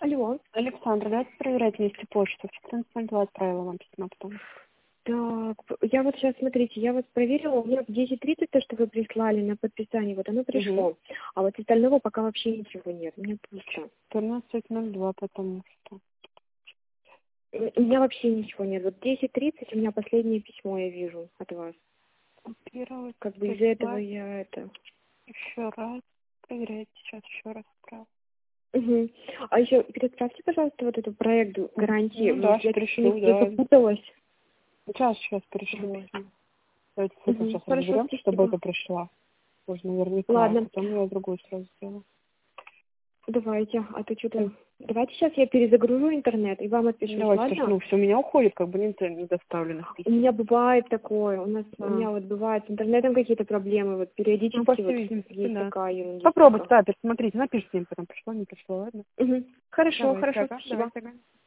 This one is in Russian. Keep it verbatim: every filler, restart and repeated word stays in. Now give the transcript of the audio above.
Алло. Александра, давайте проверять вместе почту. В четырнадцать ноль два отправила вам письмо потом. Так, я вот сейчас, смотрите, я вас проверила, у меня в десять тридцать то, что вы прислали на подписание, вот оно пришло. Угу. А вот остального пока вообще ничего нет, у меня пусто. четырнадцать ноль два, потому что... У меня вообще ничего нет. Вот десять тридцать у меня последнее письмо я вижу от вас. Копировать, Как бы из-за этого прислать. я это... Еще раз. Проверяйте сейчас еще раз. Отправила. Угу. А еще представьте, пожалуйста, вот этот проект гарантии. Ну да, Я, пришлю, я да. запуталась. Сейчас, сейчас пришлю Вот. письмо. Давайте с этим Угу. сейчас Хорошо, разберемся, чтобы спасибо. это пришло. Уже наверняка. А Ладно, потом я другую сразу сделаю. давайте. А то что-то... Давайте сейчас я перезагружу интернет и вам отпишусь, Давайте, потому что, ладно? ну, все у меня уходит, как бы нет недоставленных У писем. меня бывает такое, у нас у А. меня вот бывает с интернетом какие-то проблемы, вот периодически Ну, по вот всей видимости, есть да. такая ерунда. Попробуйте, да, пересмотрите, напишите им потом, пришло, не пришло, ладно? Угу. Хорошо, Давайте, хорошо, ага, спасибо. давайте, ага.